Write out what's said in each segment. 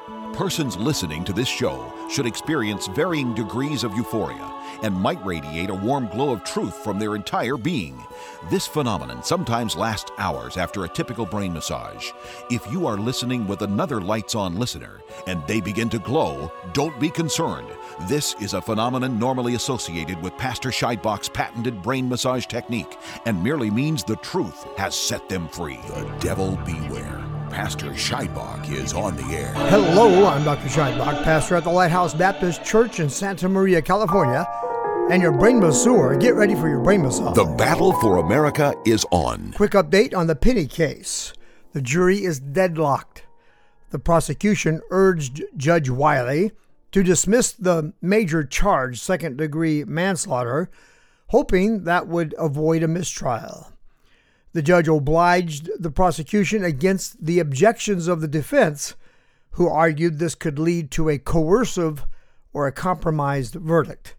Persons listening to this show should experience varying degrees of euphoria and might radiate a warm glow of truth from their entire being. This phenomenon sometimes lasts hours after a typical brain massage. If you are listening with another lights-on listener and they begin to glow, don't be concerned. This is a phenomenon normally associated with Pastor Scheidbach's patented brain massage technique and merely means the truth has set them free. The devil beware. Pastor Scheidbach is on the air. Hello, I'm Dr. Scheidbach, pastor at the Lighthouse Baptist Church in Santa Maria, California, and your brain masseur. Get ready for your brain massage. The battle for America is on. Quick update on the Penny case. The jury is deadlocked. The prosecution urged Judge Wiley to dismiss the major charge, second-degree manslaughter, hoping that would avoid a mistrial. The judge obliged the prosecution against the objections of the defense, who argued this could lead to a coercive or a compromised verdict.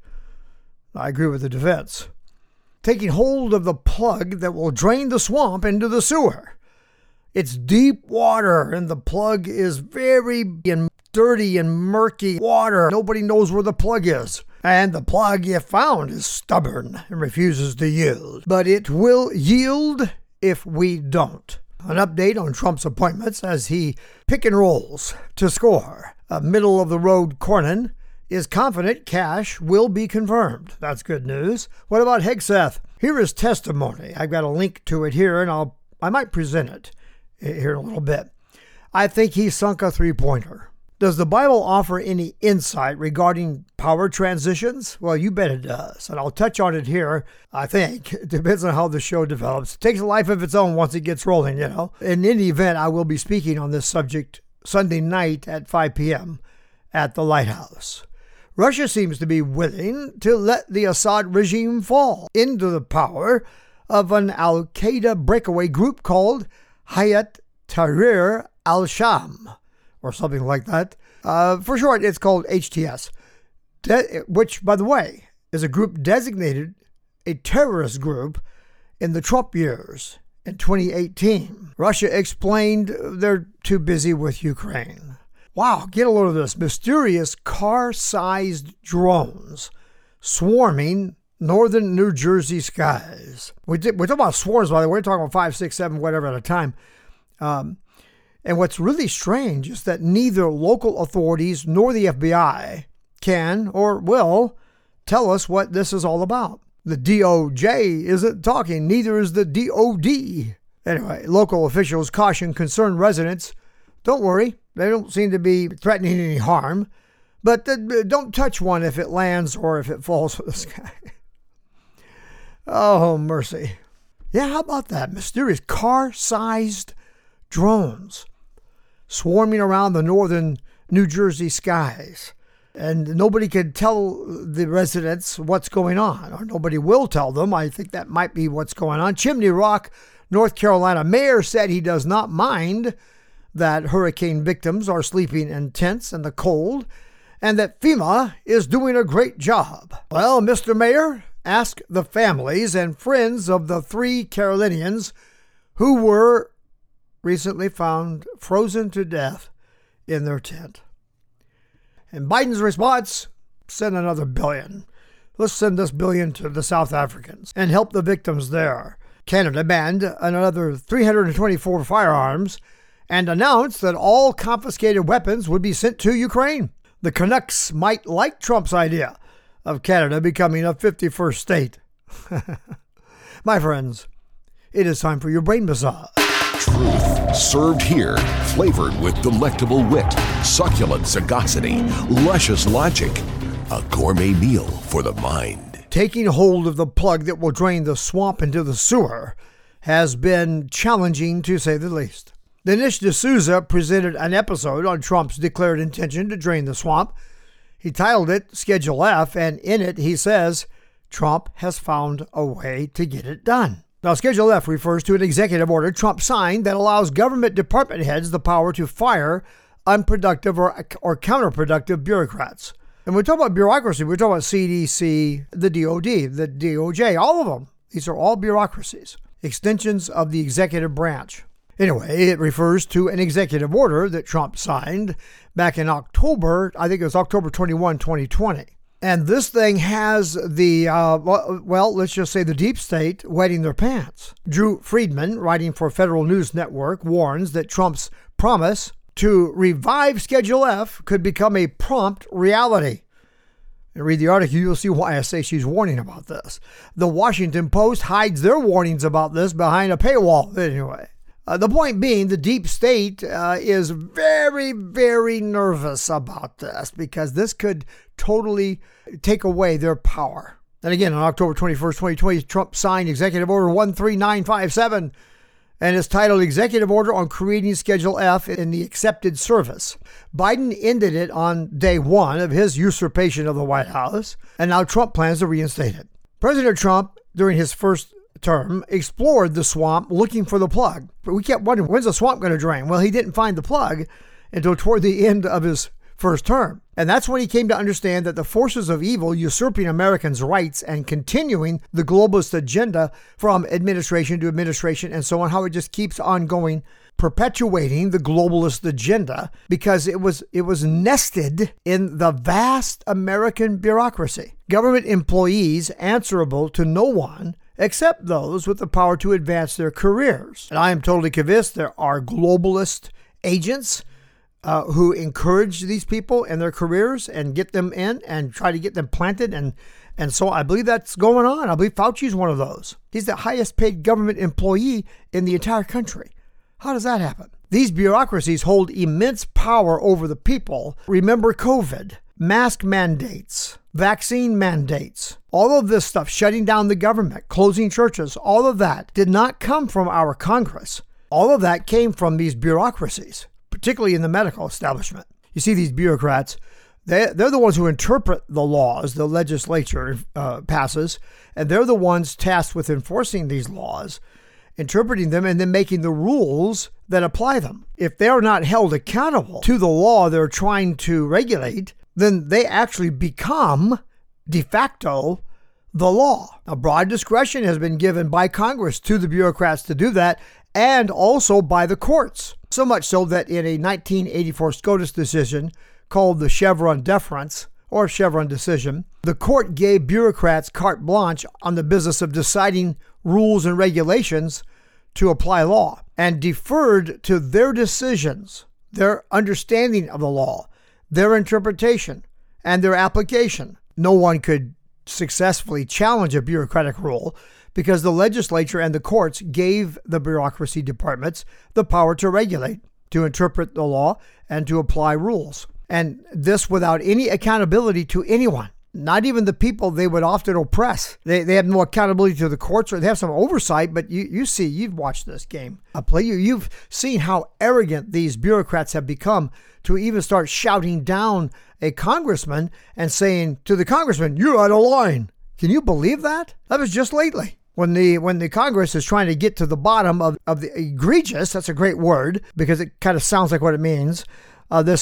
I agree with the defense. Taking hold of the plug that will drain the swamp into the sewer. It's deep water, and the plug is very dirty and murky water. Nobody knows where the plug is. And the plug, if found, is stubborn and refuses to yield. But it will yield if we don't. An update on Trump's appointments as he pick and rolls to score. A middle-of-the-road Cornyn is confident Cash will be confirmed. That's good news. What about Hegseth? Here is testimony. I've got a link to it here, and I might present it here in a little bit. I think he sunk a three-pointer. Does the Bible offer any insight regarding power transitions? Well, you bet it does. And I'll touch on it here, I think. It depends on how the show develops. It takes a life of its own once it gets rolling, you know. In any event, I will be speaking on this subject Sunday night at 5 p.m. at the Lighthouse. Russia seems to be willing to let the Assad regime fall into the power of an al-Qaeda breakaway group called Hayat Tahrir al-Sham, or something like that. For short, it's called HTS, which, by the way, is a group designated a terrorist group in the Trump years in 2018. Russia explained they're too busy with Ukraine. Wow, get a load of this. Mysterious car-sized drones swarming northern New Jersey skies. We're talking about swarms, by the way. We're talking about 5, 6, 7, whatever at a time. And what's really strange is that neither local authorities nor the FBI can or will tell us what this is all about. The DOJ isn't talking, neither is the DOD. Anyway, local officials caution concerned residents, don't worry, they don't seem to be threatening any harm, but don't touch one if it lands or if it falls from the sky. Oh, mercy. Yeah, how about that? Mysterious car-sized drones swarming around the northern New Jersey skies. And nobody can tell the residents what's going on, or nobody will tell them. I think that might be what's going on. Chimney Rock, North Carolina mayor said he does not mind that hurricane victims are sleeping in tents in the cold, and that FEMA is doing a great job. Well, Mr. Mayor, ask the families and friends of the 3 Carolinians who were recently found frozen to death in their tent. And Biden's response, send another $1 billion. Let's send this $1 billion to the South Africans and help the victims there. Canada banned another 324 firearms and announced that all confiscated weapons would be sent to Ukraine. The Canucks might like Trump's idea of Canada becoming a 51st state. My friends, it is time for your brain massage. Truth served here, flavored with delectable wit, succulent sagacity, luscious logic. A gourmet meal for the mind. Taking hold of the plug that will drain the swamp into the sewer has been challenging, to say the least. Dinesh D'Souza presented an episode on Trump's declared intention to drain the swamp. He titled it Schedule F, and in it he says Trump has found a way to get it done. Now, Schedule F refers to an executive order Trump signed that allows government department heads the power to fire unproductive or counterproductive bureaucrats. And when we talk about bureaucracy, we're talking about CDC, the DOD, the DOJ, all of them. These are all bureaucracies, extensions of the executive branch. Anyway, it refers to an executive order that Trump signed back in October, I think it was October 21, 2020. And this thing has the, let's just say the deep state wetting their pants. Drew Friedman, writing for Federal News Network, warns that Trump's promise to revive Schedule F could become a prompt reality. And read the article, you'll see why I say she's warning about this. The Washington Post hides their warnings about this behind a paywall. Anyway, the point being, the deep state is very, very nervous about this because this could totally take away their power. And again, on October 21st, 2020, Trump signed Executive Order 13957, and it's titled Executive Order on Creating Schedule F in the Accepted Service. Biden ended it on day one of his usurpation of the White House, and now Trump plans to reinstate it. President Trump, during his first term, explored the swamp looking for the plug. But we kept wondering, when's the swamp going to drain? Well, he didn't find the plug until toward the end of his first term. And that's when he came to understand that the forces of evil usurping Americans' rights and continuing the globalist agenda from administration to administration and so on, how it just keeps on going, perpetuating the globalist agenda because it was nested in the vast American bureaucracy. Government employees answerable to no one except those with the power to advance their careers. And I am totally convinced there are globalist agents who encourage these people in their careers and get them in and try to get them planted. And so I believe that's going on. I believe Fauci's one of those. He's the highest paid government employee in the entire country. How does that happen? These bureaucracies hold immense power over the people. Remember COVID, mask mandates, vaccine mandates, all of this stuff, shutting down the government, closing churches, all of that did not come from our Congress. All of that came from these bureaucracies, particularly in the medical establishment. You see, these bureaucrats, they're the ones who interpret the laws the legislature passes, and they're the ones tasked with enforcing these laws, interpreting them, and then making the rules that apply them. If they are not held accountable to the law they're trying to regulate, then they actually become de facto the law. Now, broad discretion has been given by Congress to the bureaucrats to do that, and also by the courts. So much so that in a 1984 SCOTUS decision called the Chevron deference or Chevron decision, the court gave bureaucrats carte blanche on the business of deciding rules and regulations to apply law and deferred to their decisions, their understanding of the law, their interpretation, and their application. No one could successfully challenge a bureaucratic rule because the legislature and the courts gave the bureaucracy departments the power to regulate, to interpret the law, and to apply rules. And this without any accountability to anyone, not even the people they would often oppress. They have no accountability to the courts, or they have some oversight, but you've watched this game. You've seen how arrogant these bureaucrats have become to even start shouting down a congressman and saying to the congressman, "You're out of line." Can you believe that? That was just lately. When the Congress is trying to get to the bottom of the egregious, that's a great word because it kind of sounds like what it means, this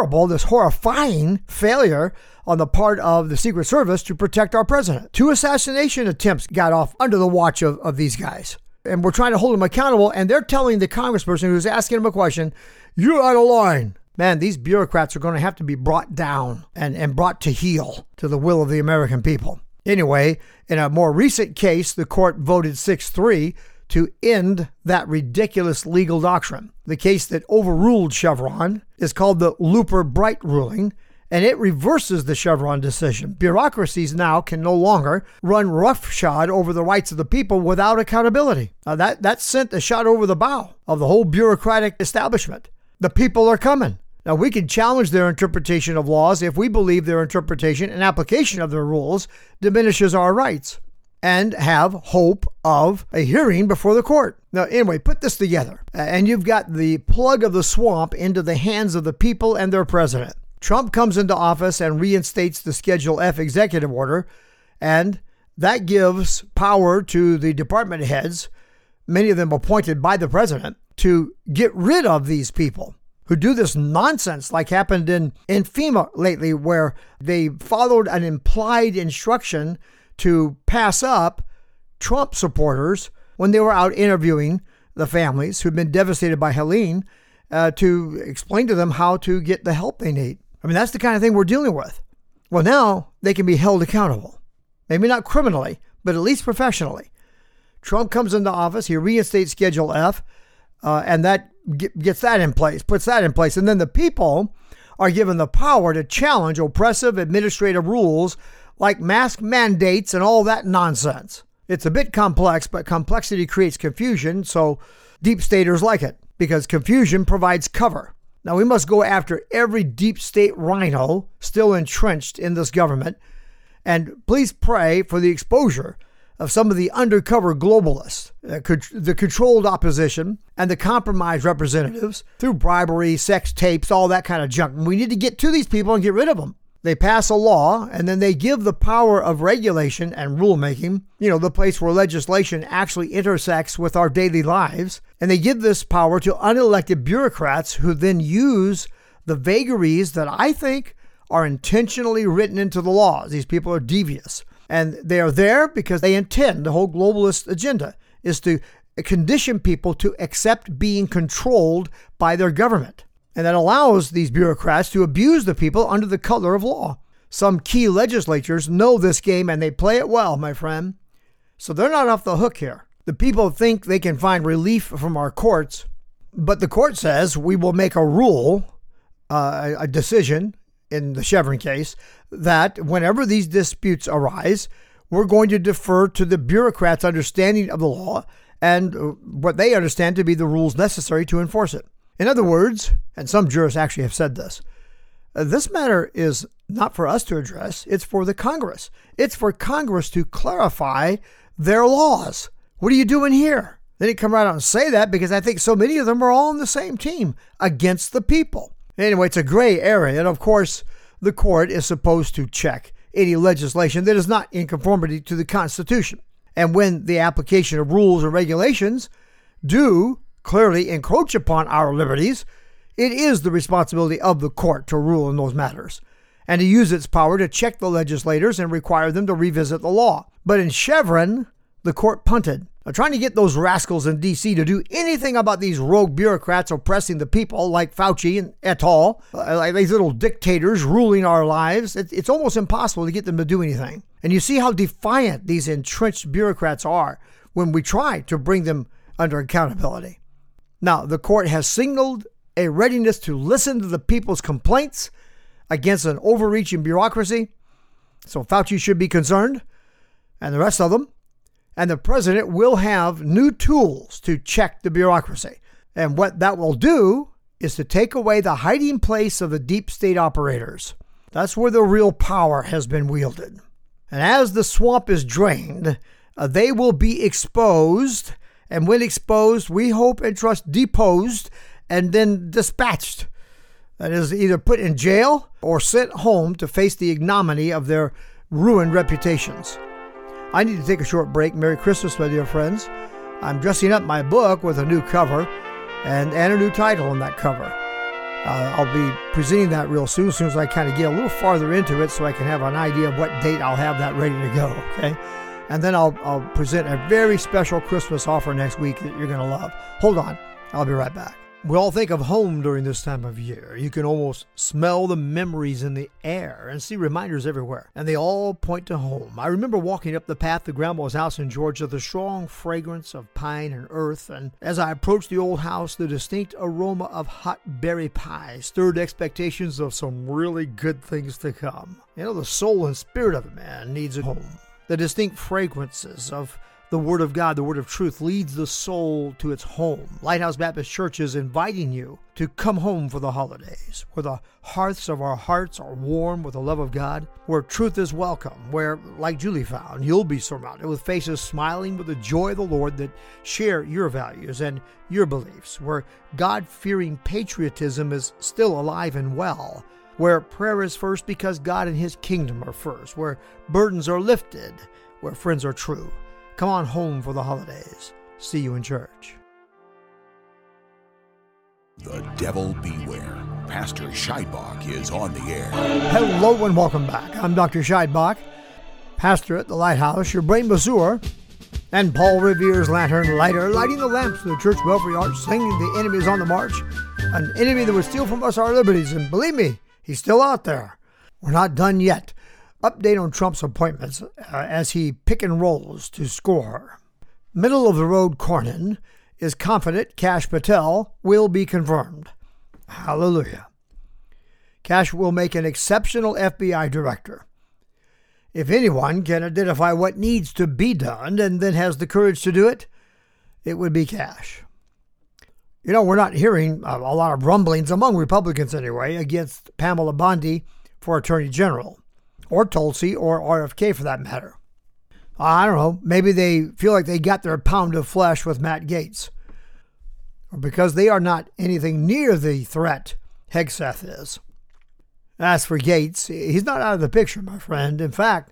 horrifying failure on the part of the Secret Service to protect our president. 2 assassination attempts got off under the watch of these guys. And we're trying to hold them accountable, and they're telling the congressperson who's asking them a question, "You're out of line." Man, these bureaucrats are going to have to be brought down and brought to heel to the will of the American people. Anyway, in a more recent case, the court voted 6-3 to end that ridiculous legal doctrine. The case that overruled Chevron is called the Looper-Bright ruling, and it reverses the Chevron decision. Bureaucracies now can no longer run roughshod over the rights of the people without accountability. That sent a shot over the bow of the whole bureaucratic establishment. The people are coming. Now, we can challenge their interpretation of laws if we believe their interpretation and application of their rules diminishes our rights, and have hope of a hearing before the court. Now, anyway, put this together, and you've got the plug of the swamp into the hands of the people and their president. Trump comes into office and reinstates the Schedule F executive order, and that gives power to the department heads, many of them appointed by the president, to get rid of these people who do this nonsense like happened in FEMA lately, where they followed an implied instruction to pass up Trump supporters when they were out interviewing the families who've been devastated by Helene to explain to them how to get the help they need. I mean, that's the kind of thing we're dealing with. Well, now they can be held accountable. Maybe not criminally, but at least professionally. Trump comes into office, he reinstates Schedule F, and that gets that in place, puts that in place. And then the people are given the power to challenge oppressive administrative rules like mask mandates and all that nonsense. It's a bit complex, but complexity creates confusion, so deep staters like it because confusion provides cover. Now, we must go after every deep state rhino still entrenched in this government, and please pray for the exposure of some of the undercover globalists, the controlled opposition, and the compromised representatives through bribery, sex tapes, all that kind of junk. We need to get to these people and get rid of them. They pass a law, and then they give the power of regulation and rulemaking, the place where legislation actually intersects with our daily lives, and they give this power to unelected bureaucrats who then use the vagaries that I think are intentionally written into the laws. These people are devious, and they are there because they intend, the whole globalist agenda is to condition people to accept being controlled by their government. And that allows these bureaucrats to abuse the people under the color of law. Some key legislatures know this game and they play it well, my friend. So they're not off the hook here. The people think they can find relief from our courts, but the court says we will make a rule, a decision in the Chevron case, that whenever these disputes arise, we're going to defer to the bureaucrats' understanding of the law and what they understand to be the rules necessary to enforce it. In other words, and some jurists actually have said this, this matter is not for us to address, it's for the Congress. It's for Congress to clarify their laws. What are you doing here? They didn't come right out and say that because I think so many of them are all on the same team against the people. Anyway, it's a gray area, and of course, the court is supposed to check any legislation that is not in conformity to the Constitution. And when the application of rules and regulations do clearly encroach upon our liberties, it is the responsibility of the court to rule in those matters and to use its power to check the legislators and require them to revisit the law. But in Chevron, the court punted. Now, trying to get those rascals in D.C. to do anything about these rogue bureaucrats oppressing the people like Fauci and et al., like these little dictators ruling our lives, it's almost impossible to get them to do anything. And you see how defiant these entrenched bureaucrats are when we try to bring them under accountability. Now, the court has signaled a readiness to listen to the people's complaints against an overreaching bureaucracy. So Fauci should be concerned, and the rest of them. And the president will have new tools to check the bureaucracy. And what that will do is to take away the hiding place of the deep state operators. That's where the real power has been wielded. And as the swamp is drained, they will be exposed. And when exposed, we hope and trust deposed and then dispatched. That is, either put in jail or sent home to face the ignominy of their ruined reputations. I need to take a short break. Merry Christmas, my dear friends. I'm dressing up my book with a new cover and a new title on that cover. I'll be presenting that real soon as I kind of get a little farther into it so I can have an idea of what date I'll have that ready to go, okay? And then I'll present a very special Christmas offer next week that you're going to love. Hold on. I'll be right back. We all think of home during this time of year. You can almost smell the memories in the air and see reminders everywhere, and they all point to home. I remember walking up the path to Grandma's house in Georgia, the strong fragrance of pine and earth, and as I approached the old house, the distinct aroma of hot berry pie stirred expectations of some really good things to come. You know, the soul and spirit of a man needs a home. The distinct fragrances of the Word of God, the Word of Truth, leads the soul to its home. Lighthouse Baptist Church is inviting you to come home for the holidays, where the hearths of our hearts are warm with the love of God, where truth is welcome, where, like Julie found, you'll be surrounded with faces smiling with the joy of the Lord that share your values and your beliefs, where God-fearing patriotism is still alive and well, where prayer is first because God and His kingdom are first, where burdens are lifted, where friends are true. Come on home for the holidays. See you in church. The devil beware. Pastor Scheidbach is on the air. Hello and welcome back. I'm Dr. Scheidbach, pastor at the Lighthouse, your brain masseur, And Paul Revere's lantern lighter, lighting the lamps of the church belfry arch, singing the enemy is on the march. An enemy that would steal from us our liberties, and believe me, he's still out there. We're not done yet. Update on Trump's appointments as he pick and rolls to score. Middle of the road Cornyn is confident Kash Patel will be confirmed. Hallelujah. Kash will make an exceptional FBI director. If anyone can identify what needs to be done and then has the courage to do it, it would be Kash. You know, we're not hearing a lot of rumblings among Republicans anyway against Pamela Bondi for Attorney General, or Tulsi, or RFK for that matter. I don't know, maybe they feel like they got their pound of flesh with Matt Gaetz, or because they are not anything near the threat Hegseth is. As for Gaetz, he's not out of the picture, my friend. In fact,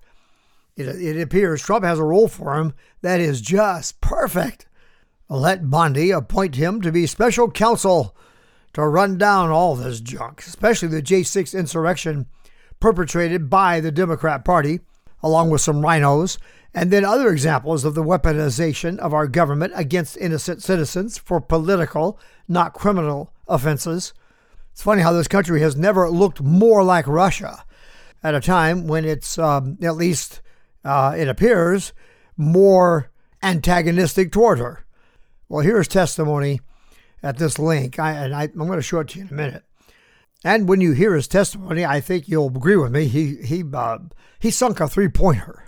it appears Trump has a role for him that is just perfect. Let Bondi appoint him to be special counsel to run down all this junk, especially the J6 insurrection perpetrated by the Democrat Party, along with some rhinos, and then other examples of the weaponization of our government against innocent citizens for political, not criminal, offenses. It's funny how this country has never looked more like Russia at a time when it's, at least it appears, more antagonistic toward her. Well, here's testimony at this link, I'm going to show it to you in a minute. And when you hear his testimony, I think you'll agree with me. He sunk a three-pointer.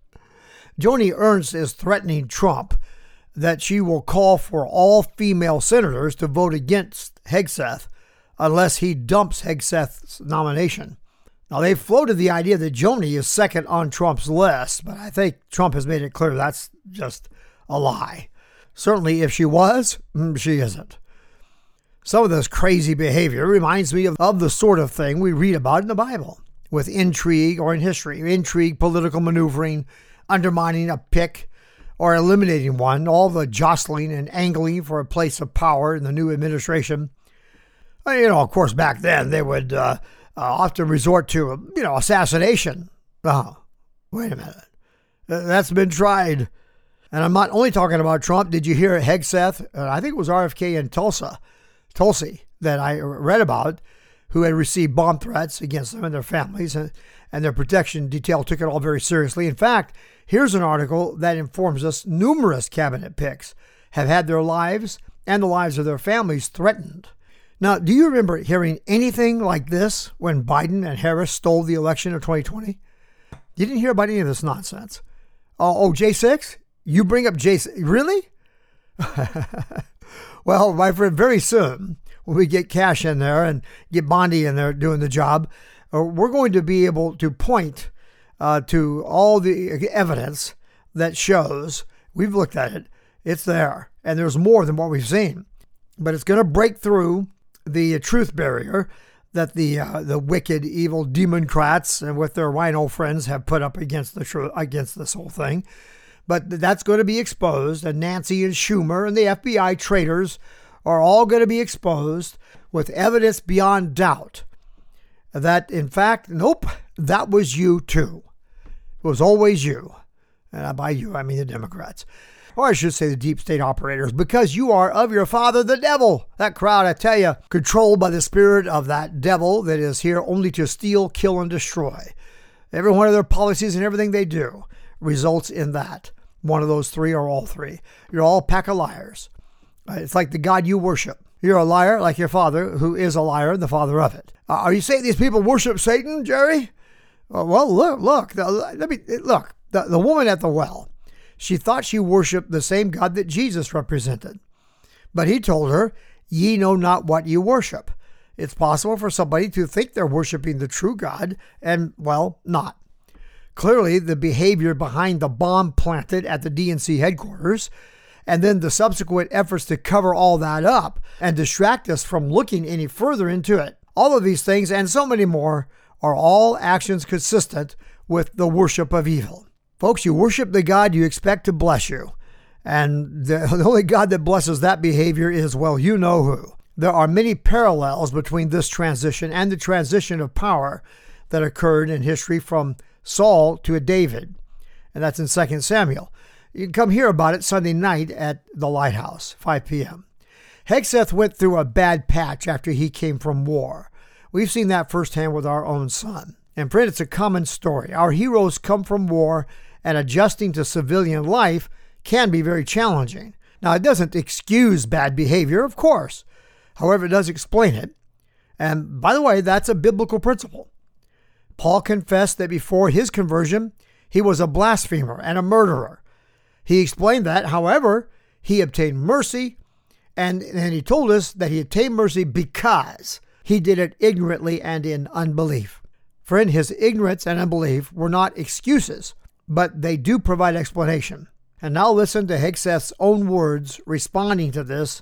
Joni Ernst is threatening Trump that she will call for all female senators to vote against Hegseth unless he dumps Hegseth's nomination. Now, they've floated the idea that Joni is second on Trump's list, but I think Trump has made it clear that's just a lie. Certainly, if she was, she isn't. Some of this crazy behavior reminds me of the sort of thing we read about in the Bible, with intrigue or in history. Intrigue, political maneuvering, undermining a pick or eliminating one, all the jostling and angling for a place of power in the new administration. You know, of course, back then they would often resort to, assassination. Oh, wait a minute. That's been tried. And I'm not only talking about Trump. Did you hear Hegseth? I think it was RFK in Tulsi that I read about, who had received bomb threats against them and their families, and their protection detail took it all very seriously. In fact, here's an article that informs us numerous cabinet picks have had their lives and the lives of their families threatened. Now, do you remember hearing anything like this when Biden and Harris stole the election of 2020? You didn't hear about any of this nonsense. Oh, J6? You bring up J6? Really? Well, my friend, very soon, when we get Kash in there and get Bondi in there doing the job, we're going to be able to point to all the evidence that shows, we've looked at it, it's there, and there's more than what we've seen. But it's going to break through the truth barrier that the wicked, evil Democrats and with their rhino friends have put up against this whole thing. But that's going to be exposed, and Nancy and Schumer and the FBI traitors are all going to be exposed with evidence beyond doubt that, in fact, nope, that was you too. It was always you. And by you, I mean the Democrats. Or I should say the deep state operators, because you are of your father, the devil. That crowd, I tell you, controlled by the spirit of that devil that is here only to steal, kill, and destroy. Every one of their policies and everything they do results in that. One of those three or all three. You're all a pack of liars. It's like the God you worship. You're a liar like your father, who is a liar and the father of it. Are you saying these people worship Satan, Jerry? Well, look. The woman at the well, she thought she worshiped the same God that Jesus represented. But he told her, ye know not what you worship. It's possible for somebody to think they're worshiping the true God and, well, not. Clearly, the behavior behind the bomb planted at the DNC headquarters, and then the subsequent efforts to cover all that up and distract us from looking any further into it. All of these things and so many more are all actions consistent with the worship of evil. Folks, you worship the God you expect to bless you. And the only God that blesses that behavior is, well, you know who. There are many parallels between this transition and the transition of power that occurred in history from Saul to a David. And that's in 2 Samuel. You can come hear about it Sunday night at the Lighthouse, 5 p.m. Hegseth went through a bad patch after he came from war. We've seen that firsthand with our own son. And friend, it's a common story. Our heroes come from war, and adjusting to civilian life can be very challenging. Now, it doesn't excuse bad behavior, of course. However, it does explain it. And by the way, that's a biblical principle. Paul confessed that before his conversion, he was a blasphemer and a murderer. He explained that, however, he obtained mercy, and he told us that he obtained mercy because he did it ignorantly and in unbelief. Friend, his ignorance and unbelief were not excuses, but they do provide explanation. And now listen to Hegseth's own words responding to this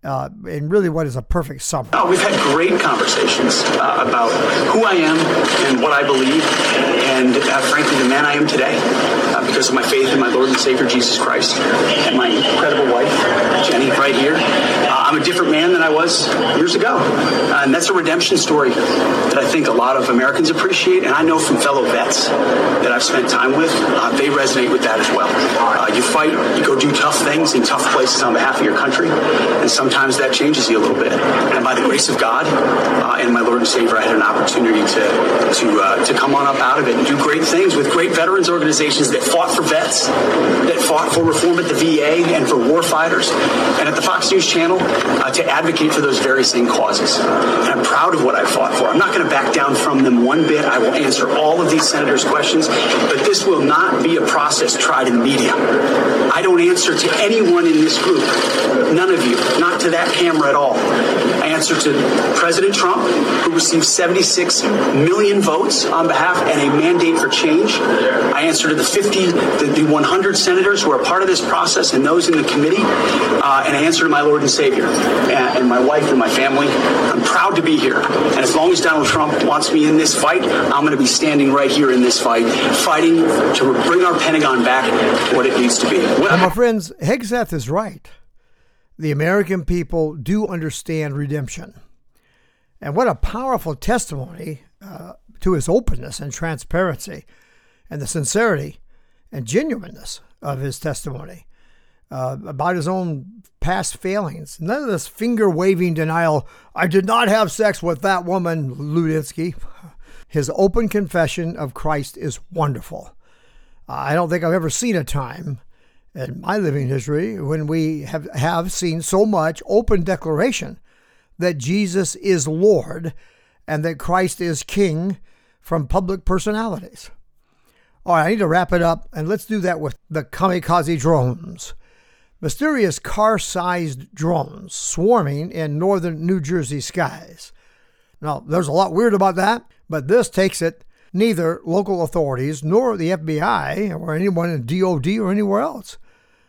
in really what is a perfect summary. We've had great conversations about who I am and what I believe, and frankly, the man I am today, because of my faith in my Lord and Savior Jesus Christ and my incredible wife, Jenny, right here. I'm a different man than I was years ago, and that's a redemption story that I think a lot of Americans appreciate, and I know from fellow vets that I've spent time with, they resonate with that as well. You fight, you go do tough things in tough places on behalf of your country, and sometimes that changes you a little bit. And by the grace of God and my Lord and Savior, I had an opportunity to come on up out of it and do great things with great veterans organizations that fought for vets, that fought for reform at the VA and for war fighters, and at the Fox News Channel to advocate for those very same causes. And I'm proud of what I fought for. I'm not going to back down from them one bit. I will answer all of these senators' questions, but this will not be a process tried in the media. I don't answer to anyone in this group, none of you, not to that camera at all. I answer to President Trump, who received 76 million votes on behalf and a mandate for change. I answer to the 100 senators who are part of this process and those in the committee, and I answer to my Lord and Savior and my wife and my family. I'm proud to be here, and as long as Donald Trump wants me in this fight, I'm going to be standing right here in this fight, fighting to bring our Pentagon back to what it needs to be. And my friends, Hegseth is right. The American people do understand redemption. And what a powerful testimony to his openness and transparency and the sincerity and genuineness of his testimony about his own past failings. None of this finger-waving denial, I did not have sex with that woman, Ludinsky. His open confession of Christ is wonderful. I don't think I've ever seen a time in my living history when we have seen so much open declaration that Jesus is Lord and that Christ is King from public personalities. All right, I need to wrap it up, and let's do that with the kamikaze drones. Mysterious car-sized drones swarming in northern New Jersey skies. Now, there's a lot weird about that, but this takes it. Neither local authorities nor the FBI or anyone in DOD or anywhere else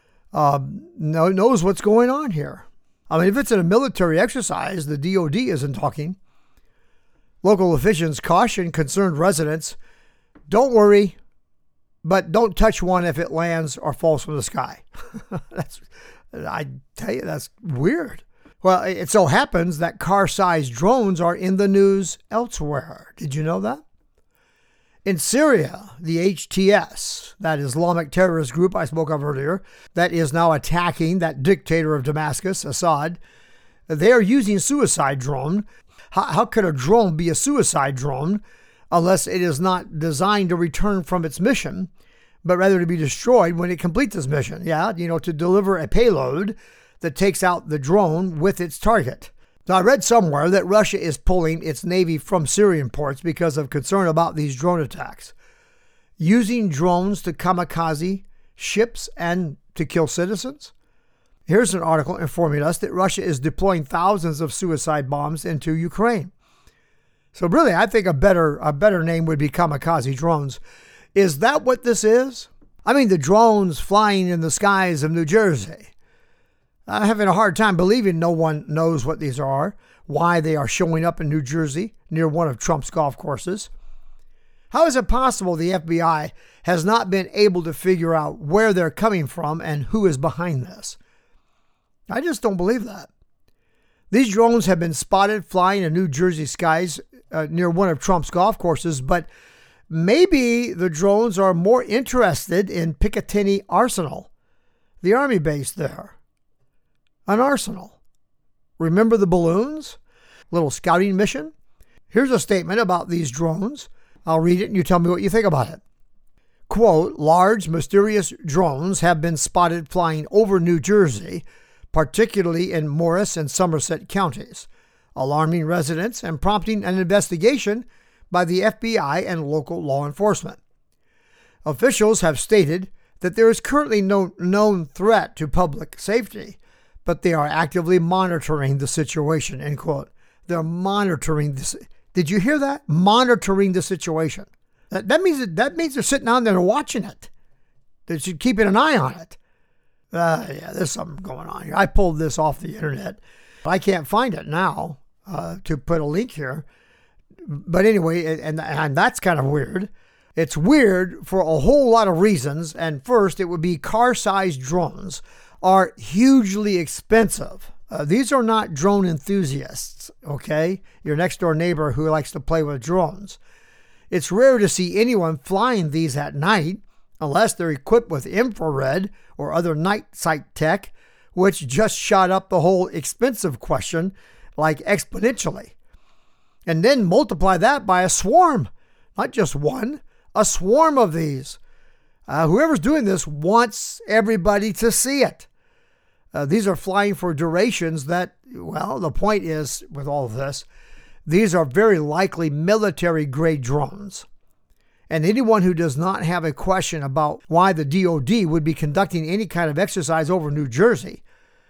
knows what's going on here. I mean, if it's in a military exercise, the DOD isn't talking. Local officials caution concerned residents, don't worry, but don't touch one if it lands or falls from the sky. I tell you, that's weird. Well, it so happens that car-sized drones are in the news elsewhere. Did you know that? In Syria, the HTS, that Islamic terrorist group I spoke of earlier, that is now attacking that dictator of Damascus, Assad, they are using suicide drone. How could a drone be a suicide drone unless it is not designed to return from its mission, but rather to be destroyed when it completes its mission? Yeah, to deliver a payload that takes out the drone with its target. Now, I read somewhere that Russia is pulling its Navy from Syrian ports because of concern about these drone attacks. Using drones to kamikaze ships and to kill citizens? Here's an article informing us that Russia is deploying thousands of suicide bombs into Ukraine. So really, I think a better name would be kamikaze drones. Is that what this is? I mean, the drones flying in the skies of New Jersey. I'm having a hard time believing no one knows what these are, why they are showing up in New Jersey near one of Trump's golf courses. How is it possible the FBI has not been able to figure out where they're coming from and who is behind this? I just don't believe that. These drones have been spotted flying in New Jersey skies near one of Trump's golf courses, but maybe the drones are more interested in Picatinny Arsenal the Army base there. An arsenal. Remember the balloons? Little scouting mission? Here's a statement about these drones. I'll read it and you tell me what you think about it. Quote, large, mysterious drones have been spotted flying over New Jersey, particularly in Morris and Somerset counties, alarming residents and prompting an investigation by the FBI and local law enforcement. Officials have stated that there is currently no known threat to public safety, but they are actively monitoring the situation, end quote. They're monitoring this. Did you hear that? Monitoring the situation. That means they're sitting down there watching it. They should keep an eye on it. Yeah, there's something going on here. I pulled this off the internet. I can't find it now to put a link here. But anyway, and that's kind of weird. It's weird for a whole lot of reasons. And first, it would be car-sized drones are hugely expensive. These are not drone enthusiasts, okay? Your next door neighbor who likes to play with drones. It's rare to see anyone flying these at night unless they're equipped with infrared or other night sight tech, which just shot up the whole expensive question like exponentially. And then multiply that by a swarm, not just one, a swarm of these. Whoever's doing this wants everybody to see it. These are flying for durations that, well, the point is with all of this, these are very likely military-grade drones. And anyone who does not have a question about why the DOD would be conducting any kind of exercise over New Jersey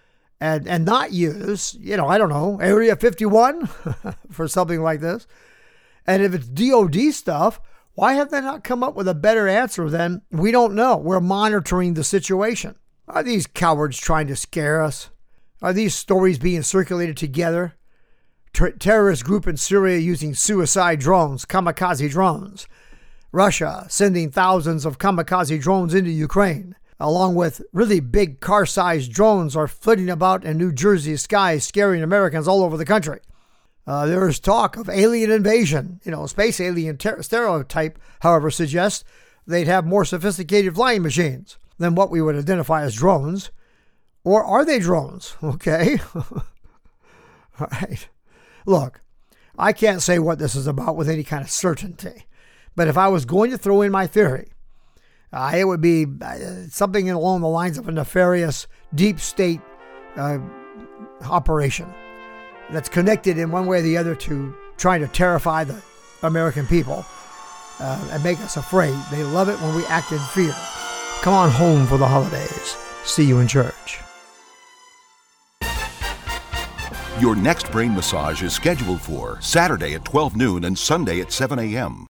and not use, I don't know, Area 51 for something like this. And if it's DOD stuff, why have they not come up with a better answer than, we don't know, we're monitoring the situation? Are these cowards trying to scare us? Are these stories being circulated together? Terrorist group in Syria using suicide drones, kamikaze drones. Russia sending thousands of kamikaze drones into Ukraine, along with really big car-sized drones are flitting about in New Jersey skies, scaring Americans all over the country. There is talk of alien invasion. Space alien stereotype, however, suggests they'd have more sophisticated flying machines than what we would identify as drones. Or are they drones? Okay. All right. Look, I can't say what this is about with any kind of certainty. But if I was going to throw in my theory, it would be something along the lines of a nefarious deep state operation that's connected in one way or the other to trying to terrify the American people and make us afraid. They love it when we act in fear. Come on home for the holidays. See you in church. Your next brain massage is scheduled for Saturday at 12 noon and Sunday at 7 a.m.